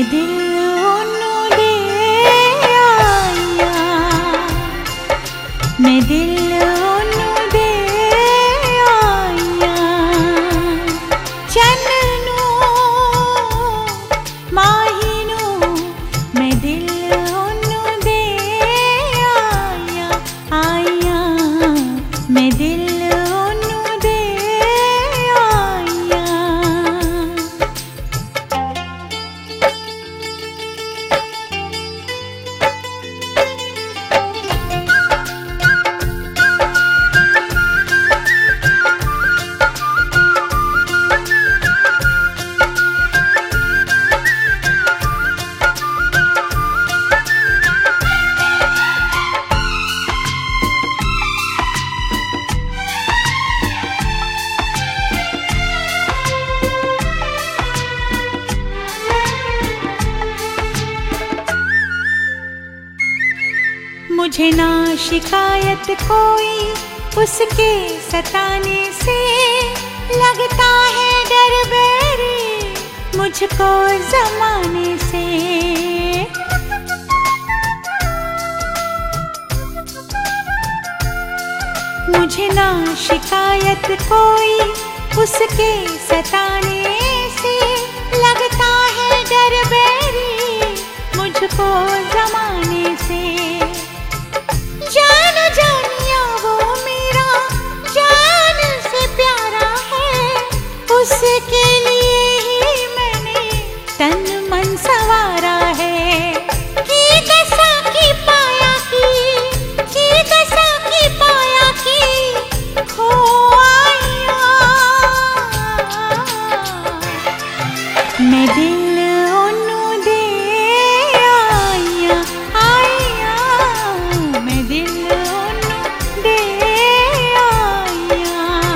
दिल ओनू दे आया, मैं दिल ओनू दे आया, चन्नू माहीनू मैं दिल ओनू दे आया, आया मैं दिल ओनू दे आया। मुझे ना शिकायत कोई उसके सताने से, लगता है डर बैरी मुझको जमाने से। मुझे ना शिकायत कोई उसके सताने से, लगता है डर बैरी मुझको जमाने से। जान जानिया वो मेरा जान से प्यारा है, उसके लिए ही मैंने तन मन संवारा है। की दशा की पाया की दशा की पाया की खो आया, मैं दिल ओनू दे आया, आया मैं दिल ओनू दे आया।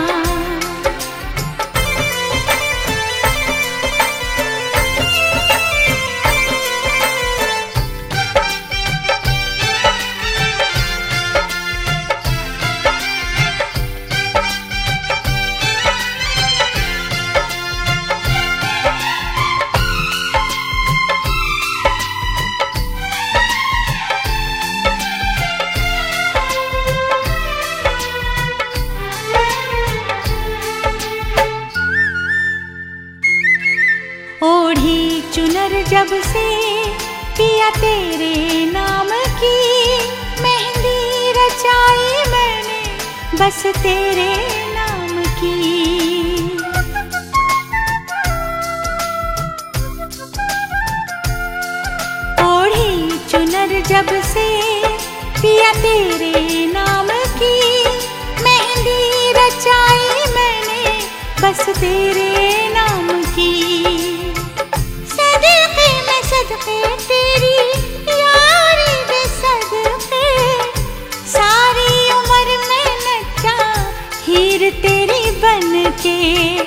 ओढ़ी चुनर जब से पिया तेरे नाम की, मेहंदी रचाई मैंने बस तेरे नाम की। ओढ़ी चुनर जब से पिया तेरे नाम की, मेहंदी रचाई मैंने बस तेरे नाम की। सदके में सदके तेरी यारी दे सदके, सारी उम्र में नचा हीर तेरी बन के।